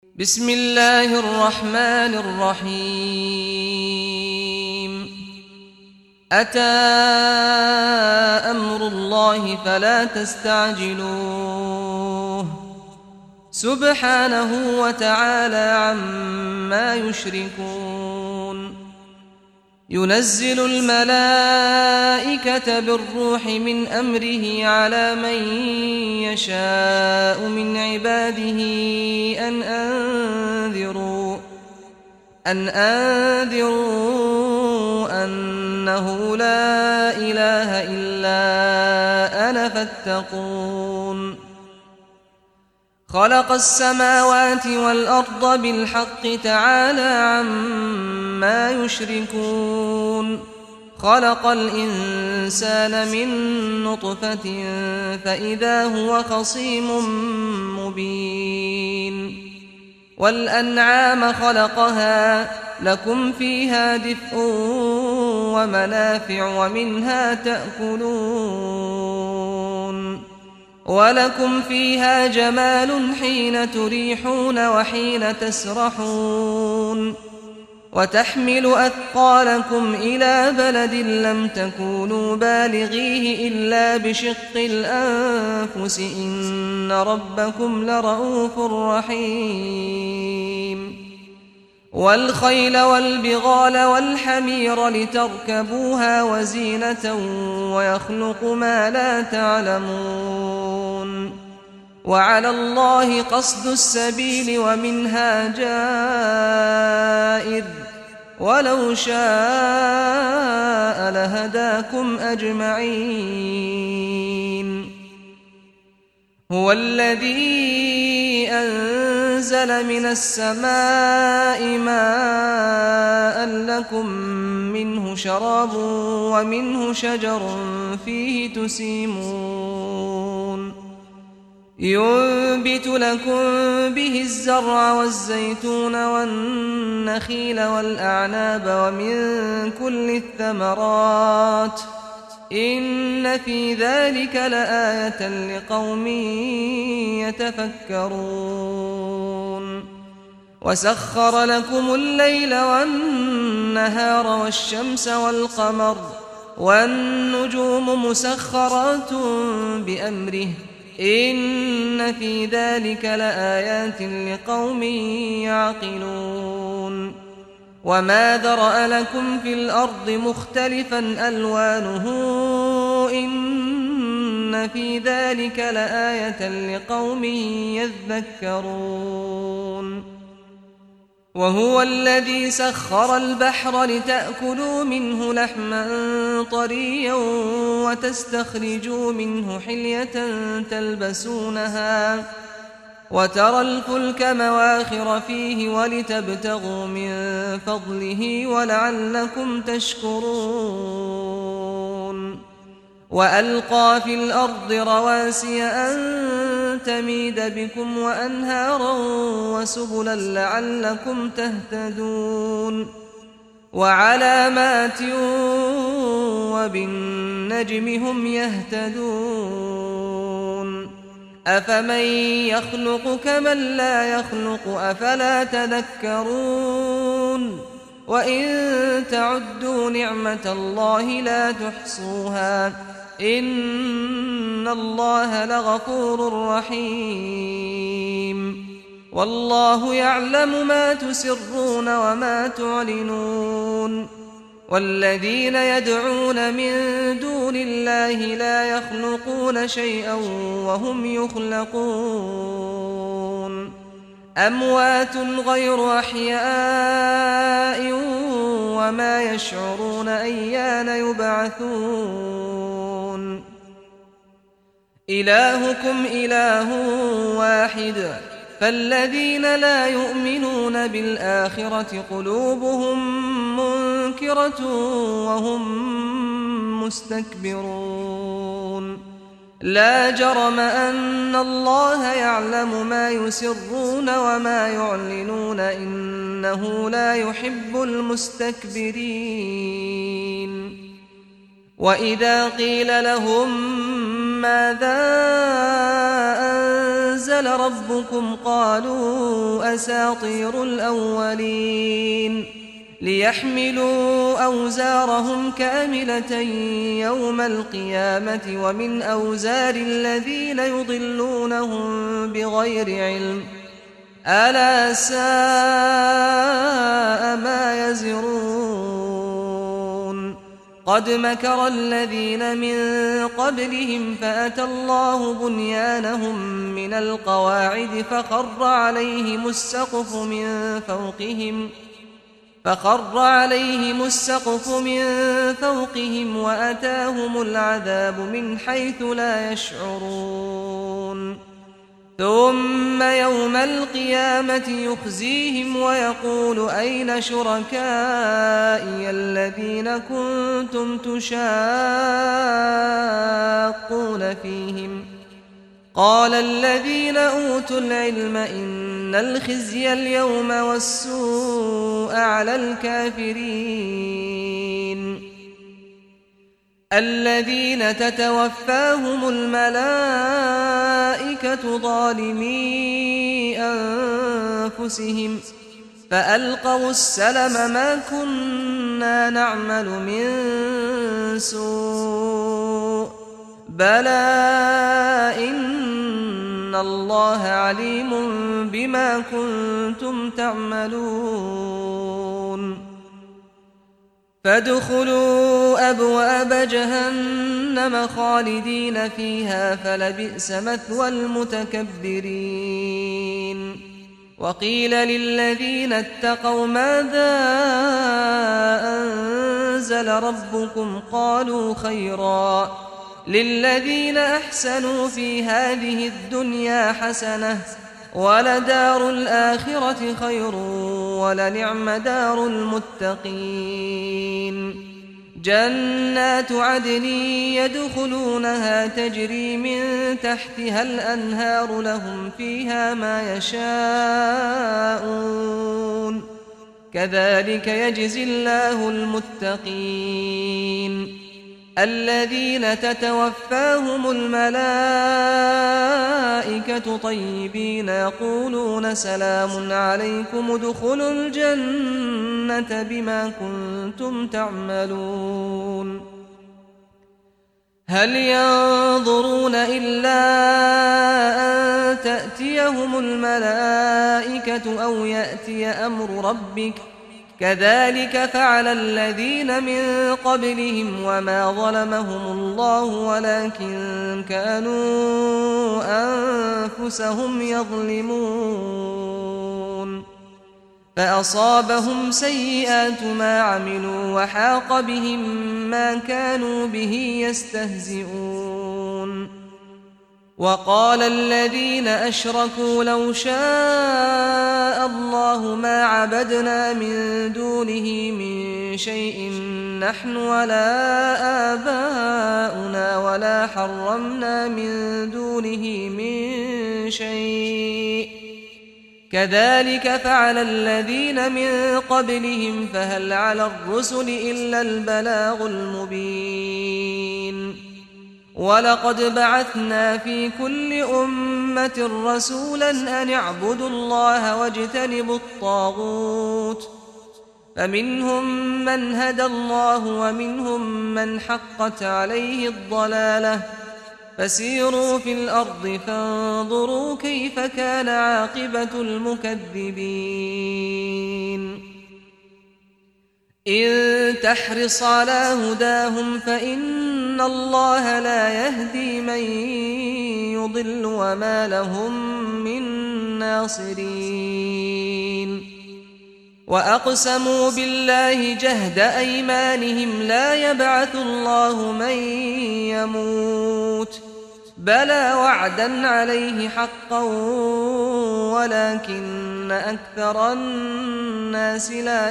بسم الله الرحمن الرحيم أتى أمر الله فلا تستعجلوه سبحانه وتعالى عما يشركون ينزل الملائكة بالروح من أمره على من يشاء من عباده أن أنذروا أنه لا إله إلا أنا فاتقون خلق السماوات والأرض بالحق تعالى عما يشركون خلق الإنسان من نطفة فإذا هو خصيم مبين والأنعام خلقها لكم فيها دفء ومنافع ومنها تأكلون ولكم فيها جمال حين تريحون وحين تسرحون وتحمل أثقالكم إلى بلد لم تكونوا بالغيه إلا بشق الأنفس إن ربكم لرؤوف رحيم والخيل والبغال والحمير لتركبوها وزينة ويخلق ما لا تعلمون وعلى الله قصد السبيل ومنها جائر ولو شاء لهداكم أجمعين هو الذي أنزل من السماء ماء لكم منه شراب ومنه شجر فيه تسيمون ينبت لكم به الزرع والزيتون والنخيل والأعناب ومن كل الثمرات إن في ذلك لآية لقوم يتفكرون وسخر لكم الليل والنهار والشمس والقمر والنجوم مسخرات بأمره إن في ذلك لآيات لقوم يعقلون وما ذرأ لكم في الأرض مختلفا ألوانه إن في ذلك لآية لقوم يذكرون وهو الذي سخر البحر لتأكلوا منه لحما طريا وتستخرجوا منه حلية تلبسونها وترى الفلك مواخر فيه ولتبتغوا من فضله ولعلكم تشكرون وألقى في الأرض رواسي أن تميد بكم وأنهارا وسبلا لعلكم تهتدون وعلامات وبالنجم هم يهتدون أفمن يخلق كمن لا يخلق أفلا تذكرون وإن تعدوا نعمة الله لا تحصوها إن الله لغفور رحيم والله يعلم ما تسرون وما تعلنون والذين يدعون من دون الله لا يخلقون شيئا وهم يخلقون أموات غير أحياء وما يشعرون أيان يبعثون إلهكم إله واحد فالذين لا يؤمنون بالآخرة قلوبهم منكرة وهم مستكبرون لا جرم أن الله يعلم ما يسرون وما يعلنون إنه لا يحب المستكبرين وإذا قيل لهم ماذا أنزل أنزل ربكم قالوا أساطير الأولين ليحملوا أوزارهم كاملة يوم القيامة ومن أوزار الذين يضلونهم بغير علم ألا ساء ما يزرون قد مكر الذين من قبلهم فأتى الله بنيانهم من القواعد فخر عليهم السقف من فوقهم وأتاهم العذاب من حيث لا يشعرون ثم يوم القيامة يخزيهم ويقول أين شركائي الذين كنتم تشاقون فيهم قال الذين أوتوا العلم إن الخزي اليوم والسوء على الكافرين الذين تتوفاهم الملائكة ظالمي أنفسهم فألقوا السلم ما كنا نعمل من سوء بلى إن الله عليم بما كنتم تعملون فادخلوا أبواب جهنم خالدين فيها فلبئس مثوى المتكبرين وقيل للذين اتقوا ماذا أنزل ربكم قالوا خيرا للذين أحسنوا في هذه الدنيا حسنة ولدار الآخرة خير ولنعم دار المتقين جنات عدن يدخلونها تجري من تحتها الأنهار لهم فيها ما يشاءون كذلك يجزي الله المتقين الذين تتوفاهم الملائكة طيبين يقولون سلام عليكم ادخلوا الجنة بما كنتم تعملون هل ينظرون إلا أن تأتيهم الملائكة أو يأتي أمر ربك كذلك فعل الذين من قبلهم وما ظلمهم الله ولكن كانوا أنفسهم يظلمون فأصابهم سيئات ما عملوا وحاق بهم ما كانوا به يستهزئون وقال الذين أشركوا لو شاء الله ما عبدنا من دونه من شيء نحن ولا آباؤنا ولا حرمنا من دونه من شيء كذلك فعل الذين من قبلهم فهل على الرسل إلا البلاغ المبين ولقد بعثنا في كل أمة رسولا أن اعبدوا الله واجتنبوا الطاغوت فمنهم من هدى الله ومنهم من حقت عليه الضلالة فسيروا في الأرض فانظروا كيف كان عاقبة المكذبين إن تحرص على هداهم فإن الله لا يهدي من يضل وما لهم من ناصرين وأقسموا بالله جهد أيمانهم لا يبعث الله من يموت بلى وعدا عليه حقا ولكن أكثر الناس لا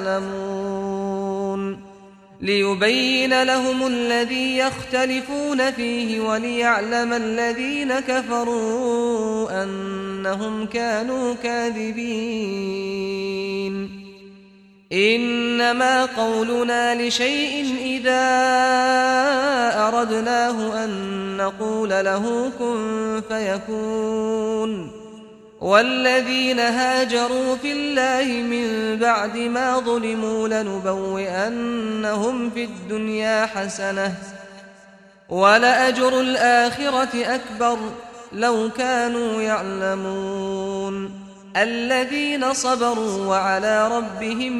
يعلمون ليبين لهم الذي يختلفون فيه وليعلم الذين كفروا أنهم كانوا كاذبين إنما قولنا لشيء إذا أردناه أن نقول له كن فيكون والذين هاجروا في الله من بعد ما ظلموا لنبوئنهم في الدنيا حسنة ولأجر الآخرة أكبر لو كانوا يعلمون الذين صبروا وعلى ربهم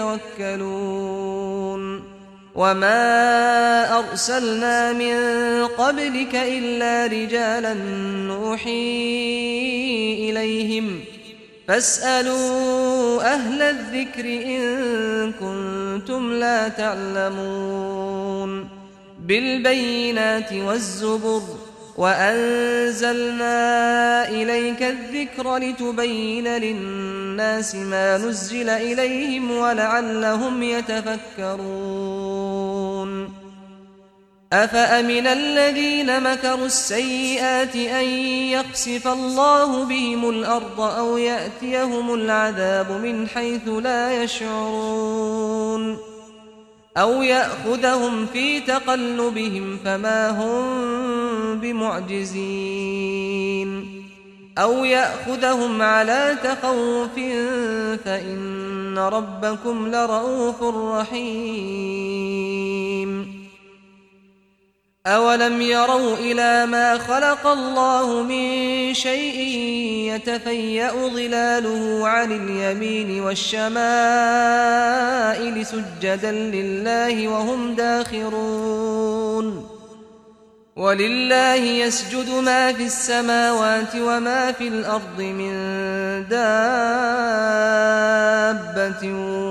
يتوكلون وما أرسلنا من قبلك إلا رجالا نوحي إليهم فاسألوا أهل الذكر إن كنتم لا تعلمون بالبينات والزبر وأنزلنا إليك الذكر لتبين للناس ما نزل إليهم ولعلهم يتفكرون أفأمن الذين مكروا السيئات أن يخسف الله بهم الأرض أو يأتيهم العذاب من حيث لا يشعرون أو يأخذهم في تقلبهم فما هم بمعجزين أو يأخذهم على تخوف فإن ربكم لرؤوف رحيم أولم يروا إلى ما خلق الله من شيء يتفيأ ظلاله عن اليمين والشمائل سجدا لله وهم داخرون ولله يسجد ما في السماوات وما في الأرض من دابة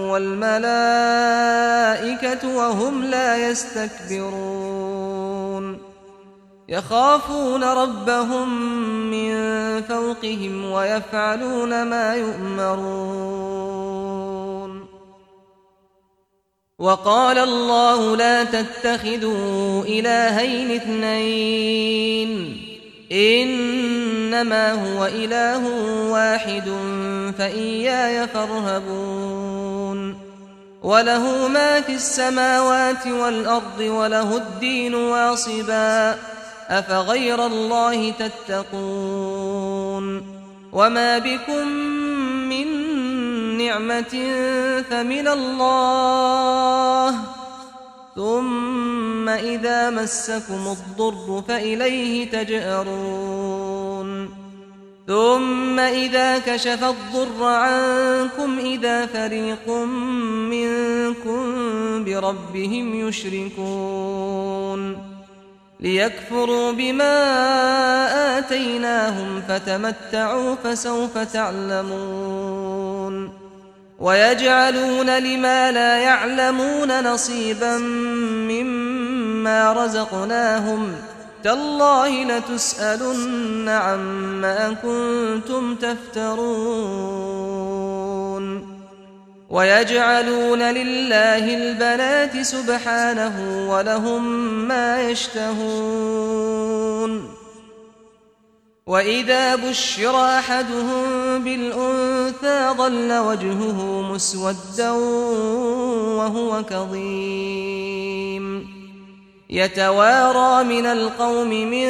والملائكة وهم لا يستكبرون يخافون ربهم من فوقهم ويفعلون ما يؤمرون وقال الله لا تتخذوا إلهين اثنين إنما هو إله واحد فإياي فارهبون وله ما في السماوات والأرض وله الدين واصبا أفغير الله تتقون وما بكم من نعمة فمن الله ثم إذا مسكم الضر فإليه تجأرون ثم إذا كشف الضر عنكم إذا فريق منكم بربهم يشركون ليكفروا بما آتيناهم فتمتعوا فسوف تعلمون ويجعلون لما لا يعلمون نصيبا مما رزقناهم تالله لتسألن عما كنتم تفترون ويجعلون لله البنات سبحانه ولهم ما يشتهون وإذا بشر أحدهم بالأنثى ظل وجهه مسودا وهو كظيم يتوارى من القوم من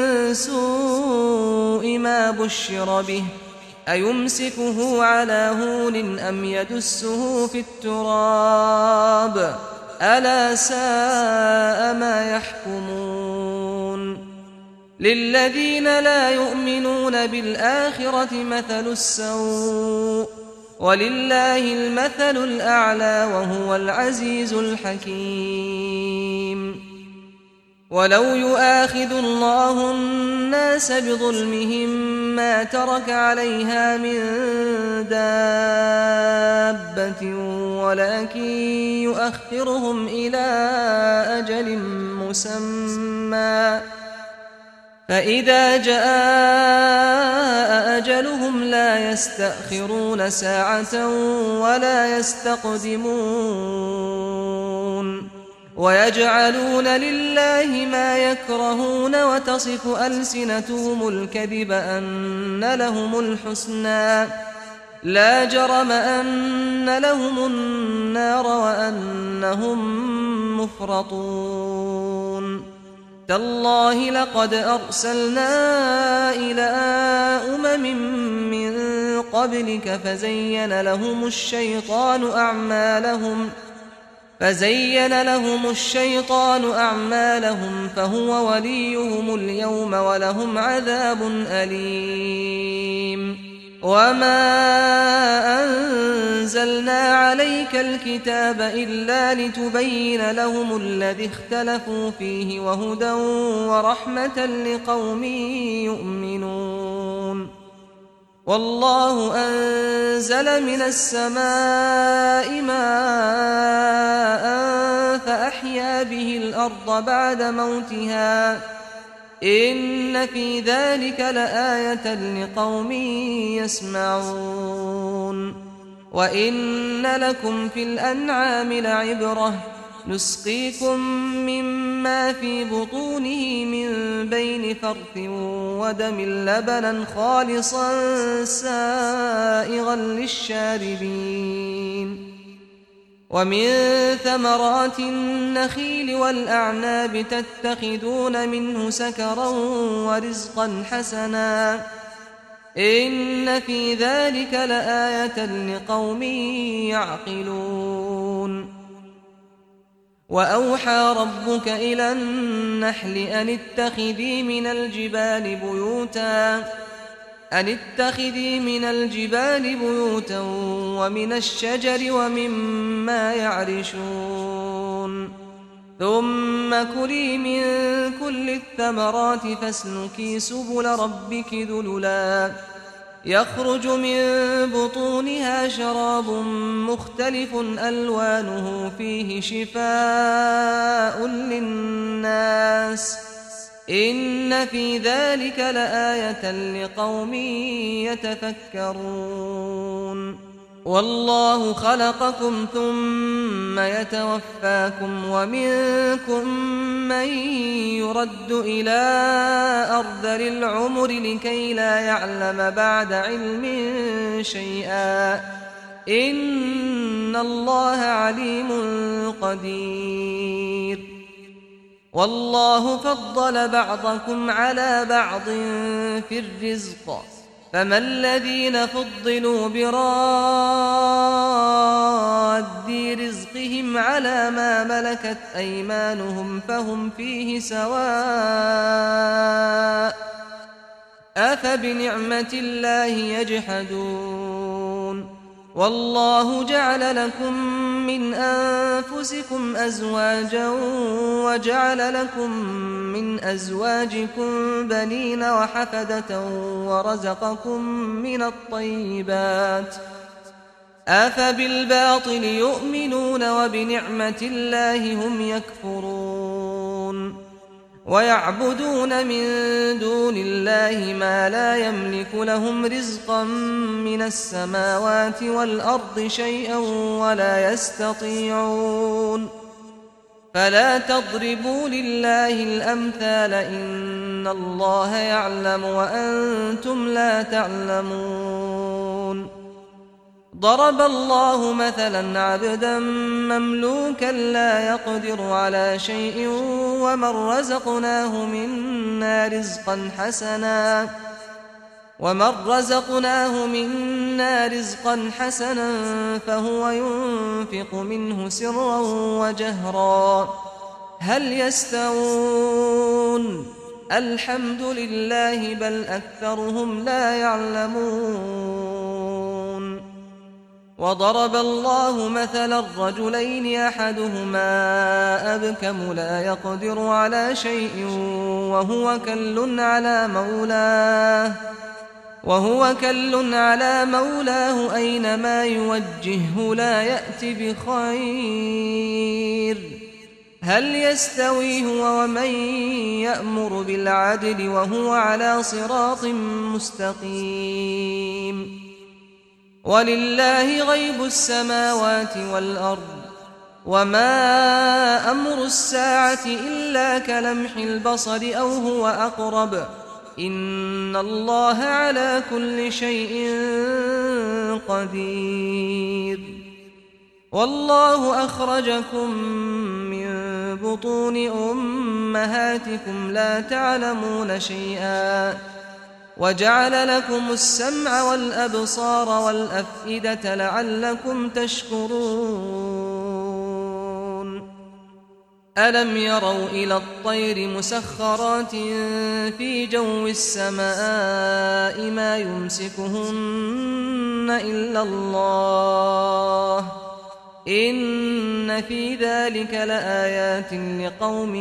سوء ما بشر به أيمسكه على هون أم يدسه في التراب ألا ساء ما يحكمون للذين لا يؤمنون بالآخرة مثل السوء ولله المثل الأعلى وهو العزيز الحكيم ولو يؤاخذ الله الناس بظلمهم ما ترك عليها من دابة ولكن يؤخرهم إلى أجل مسمى فإذا جاء أجلهم لا يستأخرون ساعة ولا يستقدمون ويجعلون لله ما يكرهون وتصف ألسنتهم الكذب أن لهم الحسنى لا جرم أن لهم النار وأنهم مفرطون تالله لقد أرسلنا إلى من قبلك فزين لهم الشيطان أعمالهم فهو وليهم اليوم ولهم عذاب أليم وما أنزلنا عليك الكتاب إلا لتبين لهم الذي اختلفوا فيه وهدى ورحمة لقوم يؤمنون والله أنزل من السماء ماء فأحيا به الأرض بعد موتها إن في ذلك لآية لقوم يسمعون وإن لكم في الأنعام لعبرة نسقيكم مما في بطونه من بين فرث ودم لبنا خالصا سائغا للشاربين ومن ثمرات النخيل والأعناب تتخذون منه سكرا ورزقا حسنا إن في ذلك لآية لقوم يعقلون وأوحى ربك إلى النحل أن اتخذي من الجبال بيوتا ومن الشجر ومما يعرشون ثم كلي من كل الثمرات فاسلكي سبل ربك ذللا يخرج من بطونها شراب مختلف ألوانه فيه شفاء للناس إن في ذلك لآية لقوم يتفكرون والله خلقكم ثم يتوفاكم ومنكم من يرد إلى أرذل العمر لكي لا يعلم بعد علم شيئا إن الله عليم قدير والله فضل بعضكم على بعض في الرزق فما الذين فضلوا براد رزقهم على ما ملكت أيمانهم فهم فيه سواء أفبنعمة الله يجحدون والله جعل لكم من أنفسكم أزواجا وجعل لكم من أزواجكم بنين وحفدة ورزقكم من الطيبات أفبالباطل يؤمنون وبنعمة الله هم يكفرون ويعبدون من دون الله ما لا يملك لهم رزقا من السماوات والأرض شيئا ولا يستطيعون فلا تضربوا لله الأمثال إن الله يعلم وأنتم لا تعلمون ضرب الله مثلا عبدا مملوكا لا يقدر على شيء ومن رزقناه منا رزقا حسنا فهو ينفق منه سرا وجهرا هل يستوون الحمد لله بل أكثرهم لا يعلمون وضرب الله مثلا الرجلين أحدهما أبكم لا يقدر على شيء وهو كل على مولاه أينما يوجهه لا يأتي بخير هل يستوي هو ومن يأمر بالعدل وهو على صراط مستقيم ولله غيب السماوات والأرض وما أمر الساعة إلا كلمح البصر أو هو أقرب إن الله على كل شيء قدير والله أخرجكم من بطون أمهاتكم لا تعلمون شيئا وجعل لكم السمع والأبصار والأفئدة لعلكم تشكرون ألم يروا إلى الطير مسخرات في جو السماء ما يمسكهن إلا الله إن في ذلك لآيات لقوم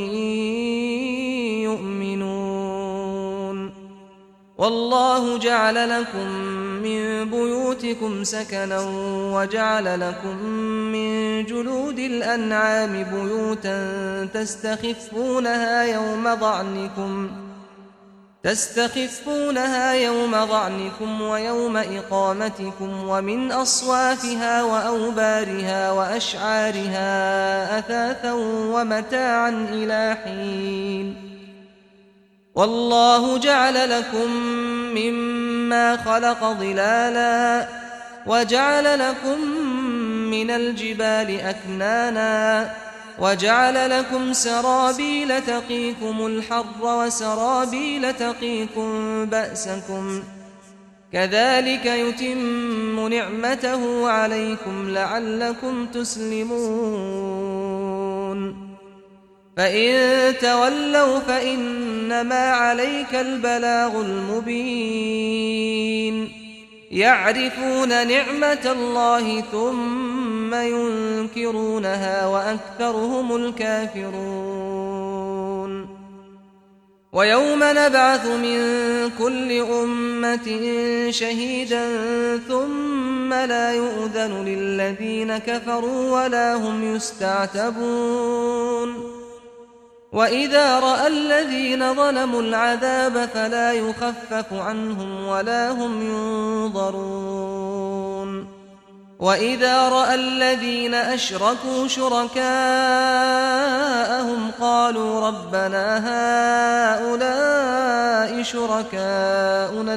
يؤمنون والله جعل لكم من بيوتكم سكنا وجعل لكم من جلود الأنعام بيوتا تستخفونها يوم ضعنكم ويوم إقامتكم ومن أصوافها وأوبارها وأشعارها أثاثا ومتاعا إلى حين والله جعل لكم مما خلق ظلالا وجعل لكم من الجبال أكنانا وجعل لكم سرابيل تقيكم الحر وسرابيل تقيكم بأسكم كذلك يتم نعمته عليكم لعلكم تسلمون فإن تولوا فإنما عليك البلاغ المبين يعرفون نعمة الله ثم ينكرونها وأكثرهم الكافرون ويوم نبعث من كل أمة شهيدا ثم لا يؤذن للذين كفروا ولا هم يستعتبون وإذا رأى الذين ظلموا العذاب فلا يخفف عنهم ولا هم ينظرون وإذا رأى الذين أشركوا شركاءهم قالوا ربنا هؤلاء شركاؤنا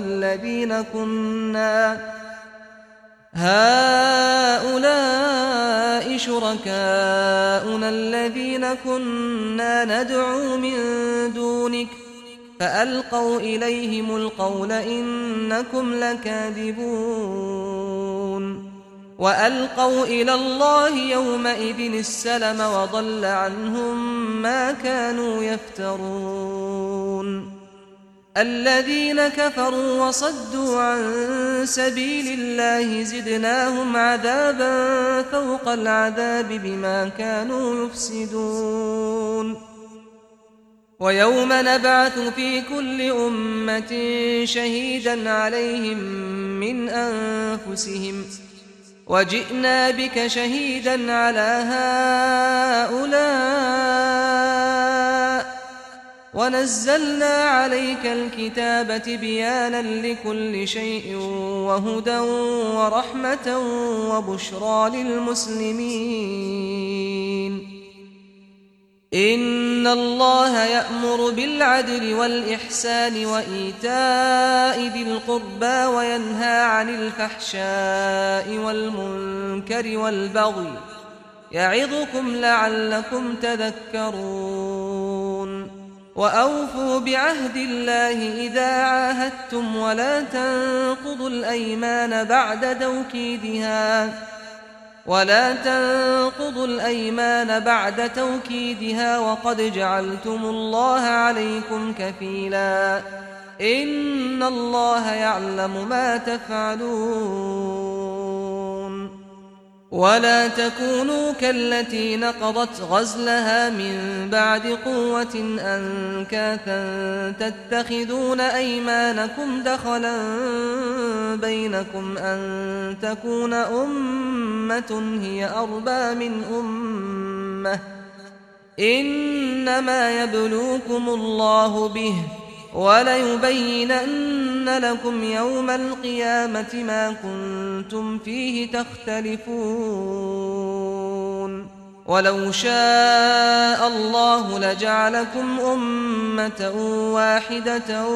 الذين كنا ندعو من دونك فألقوا إليهم القول إنكم لكاذبون وألقوا إلى الله يومئذ السلم وضل عنهم ما كانوا يفترون الذين كفروا وصدوا عن سبيل الله زدناهم عذابا فوق العذاب بما كانوا يفسدون ويوم نبعث في كل أمة شهيدا عليهم من أنفسهم وجئنا بك شهيدا على هؤلاء ونزلنا عليك الكتاب تبيانا لكل شيء وهدى ورحمة وبشرى للمسلمين إن الله يأمر بالعدل والإحسان وإيتاء ذي القربى وينهى عن الفحشاء والمنكر والبغي يعظكم لعلكم تذكرون وأوفوا بعهد الله إذا عاهدتم ولا تنقضوا الأيمان بعد توكيدها وقد جعلتم الله عليكم كفيلا إن الله يعلم ما تفعلون ولا تكونوا كالتي نقضت غزلها من بعد قوة أنكاثا تتخذون أيمانكم دخلا بينكم أن تكون أمة هي أربى من أمة إنما يبلوكم الله به وليبينن لكم يوم القيامة ما كنتم فيه تختلفون ولو شاء الله لجعلكم أمة واحدة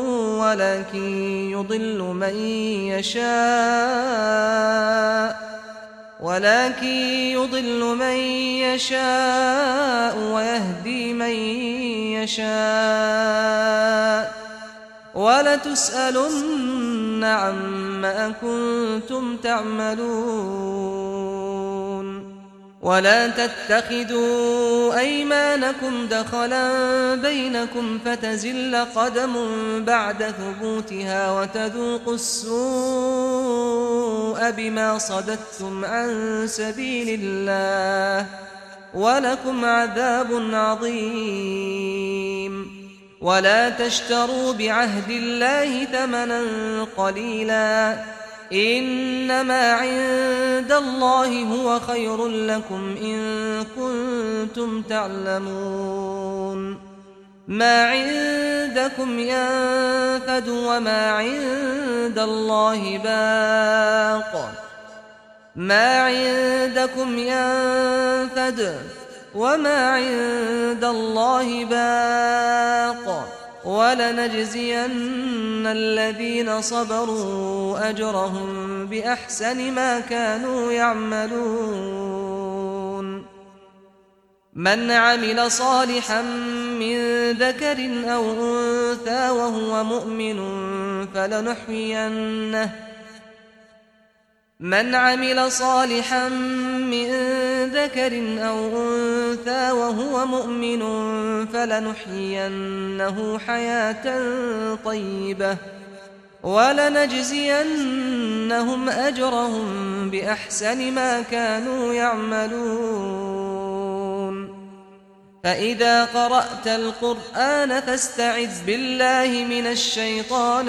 ولكن يضل من يشاء ويهدي من يشاء ولتسألن عما كنتم تعملون ولا تتخذوا أيمانكم دخلا بينكم فتزل قدم بعد ثبوتها وتذوقوا السوء بما صددتم عن سبيل الله ولكم عذاب عظيم ولا تشتروا بعهد الله ثمنا قليلا إنما عند الله هو خير لكم إن كنتم تعلمون ما عندكم ينفد وما عند الله باق ما عندكم ينفد وما عند الله باق ولنجزين الذين صبروا أجرهم بأحسن ما كانوا يعملون من عمل صالحا من ذكر أو أنثى وهو مؤمن فلنحيينه حياة طيبة ولنجزينهم أجرهم بأحسن ما كانوا يعملون فإذا قرأت القرآن فاستعذ بالله من الشيطان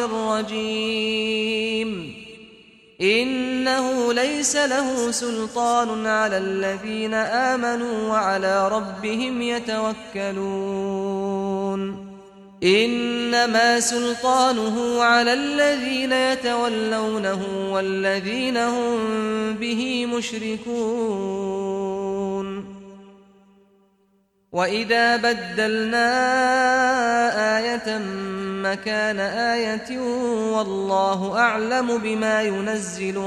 الرجيم إنه ليس له سلطان على الذين آمنوا وعلى ربهم يتوكلون إنما سلطانه على الذين يتولونه والذين هم به مشركون وإذا بدلنا آية مكان آية والله أعلم بما ينزل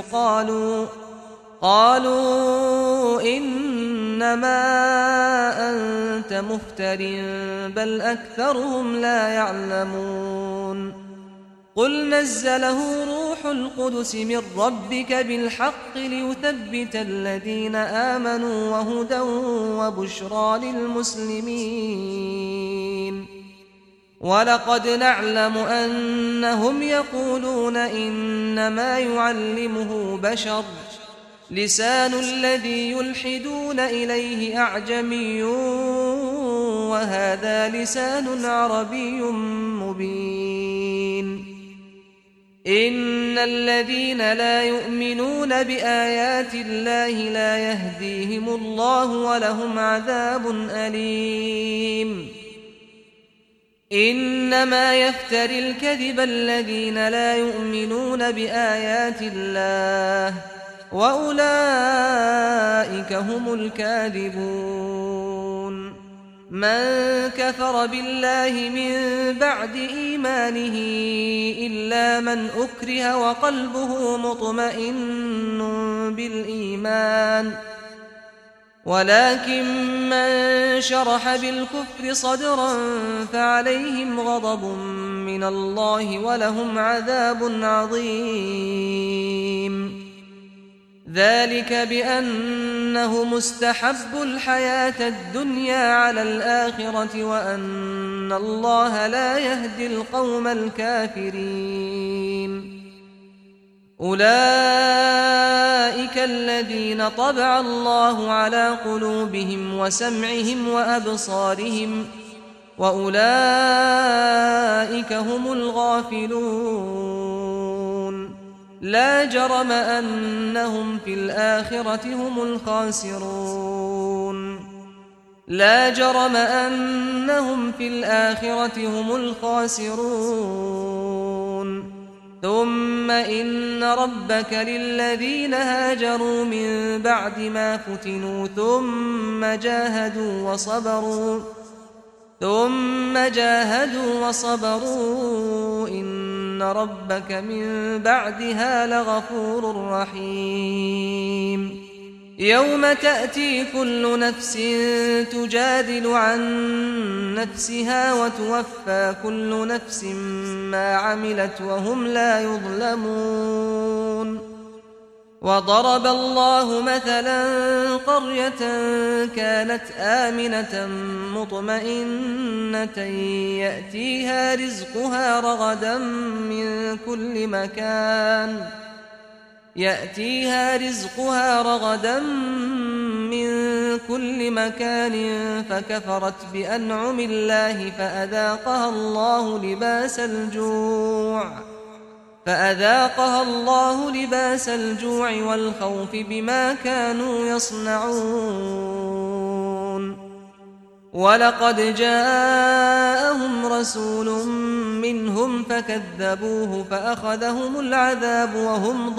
قالوا إنما أنت مفتر بل أكثرهم لا يعلمون قل نزله روح القدس من ربك بالحق ليثبت الذين آمنوا وهدى وبشرى للمسلمين ولقد نعلم أنهم يقولون إنما يعلمه بشر لسان الذي يلحدون إليه أعجمي وهذا لسان عربي مبين إن الذين لا يؤمنون بآيات الله لا يهديهم الله ولهم عذاب أليم إنما يفتري الكذب الذين لا يؤمنون بآيات الله وأولئك هم الكاذبون من كفر بالله من بعد إيمانه إلا من أكره وقلبه مطمئن بالإيمان ولكن من شرح بالكفر صدرا فعليهم غضب من الله ولهم عذاب عظيم ذلك بأنه مستحب الحياة الدنيا على الآخرة وأن الله لا يهدي القوم الكافرين أولئك الذين طبع الله على قلوبهم وسمعهم وأبصارهم وأولئك هم الغافلون لا جرم أنهم في الآخرة هم الخاسرون لا جرم أنهم في الآخرة هم الخاسرون ثم إن ربك للذين هاجروا من بعد ما فتنوا ثم جاهدوا وصبروا إن ربك من بعدها لغفور رحيم يوم تأتي كل نفس تجادل عن نفسها وتوفى كل نفس ما عملت وهم لا يظلمون وضرب الله مثلا قرية كانت آمنة مطمئنة يأتيها رزقها رغدا من كل مكان فكفرت بأنعم الله فأذاقها الله لباس الجوع والخوف بما كانوا يصنعون ولقد جاءهم رسول منهم فكذبوه فأخذهم العذاب وهم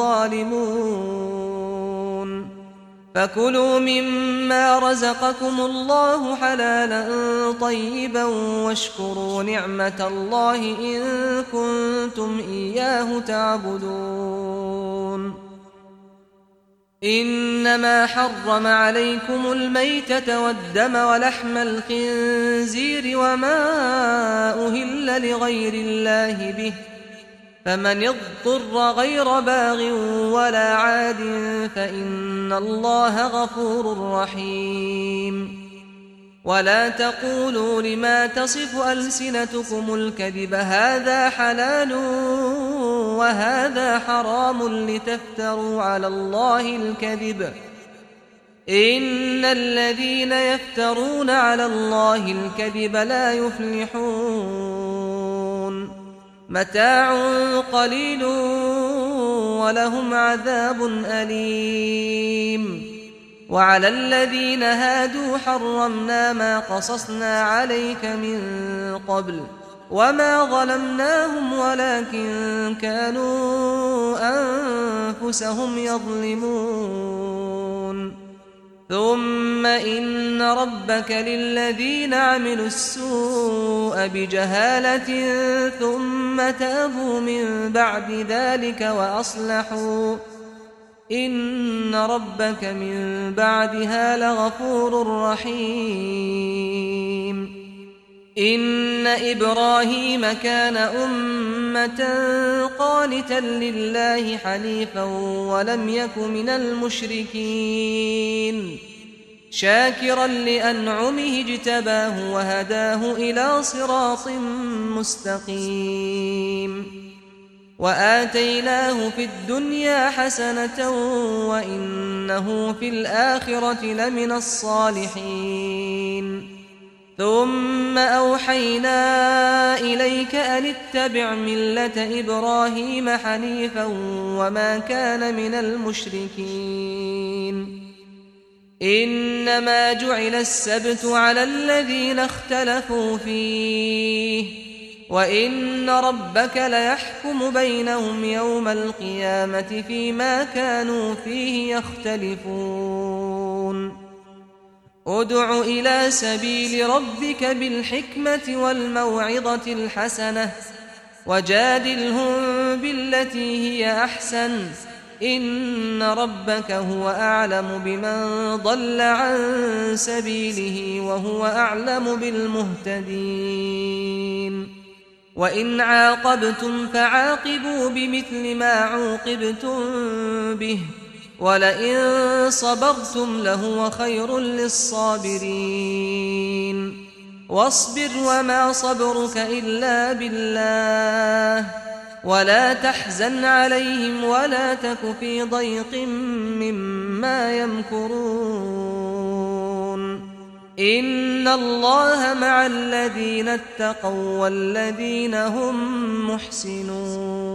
ظالمون فكلوا مما رزقكم الله حلالا طيبا واشكروا نعمة الله إن كنتم إياه تعبدون إنما حرم عليكم الميتة والدم ولحم الخنزير وما أهل لغير الله به فمن اضطر غير باغ ولا عاد فإن الله غفور رحيم ولا تقولوا لما تصف ألسنتكم الكذب هذا حلال وهذا حرام لتفتروا على الله الكذب إن الذين يفترون على الله الكذب لا يفلحون متاع قليل ولهم عذاب أليم وعلى الذين هادوا حرمنا ما قصصنا عليك من قبل وما ظلمناهم ولكن كانوا أنفسهم يظلمون ثم إن ربك للذين عملوا السوء بجهالة ثم تابوا من بعد ذلك وأصلحوا إن ربك من بعدها لغفور رحيم إن إبراهيم كان أمة قانتا لله حنيفا ولم يك من المشركين شاكرا لأنعمه اجتباه وهداه إلى صراط مستقيم وآتيناه في الدنيا حسنة وإنه في الآخرة لمن الصالحين ثم أوحينا إليك أن اتبع ملة إبراهيم حنيفا وما كان من المشركين إنما جعل السبت على الذين اختلفوا فيه وإن ربك ليحكم بينهم يوم القيامة فيما كانوا فيه يختلفون ادع إلى سبيل ربك بالحكمة والموعظة الحسنة وجادلهم بالتي هي أحسن إن ربك هو أعلم بمن ضل عن سبيله وهو أعلم بالمهتدين وإن عاقبتم فعاقبوا بمثل ما عوقبتم به ولئن صبرتم لهو خير للصابرين واصبر وما صبرك إلا بالله ولا تحزن عليهم ولا تك في ضيق مما يمكرون إن الله مع الذين اتقوا والذين هم محسنون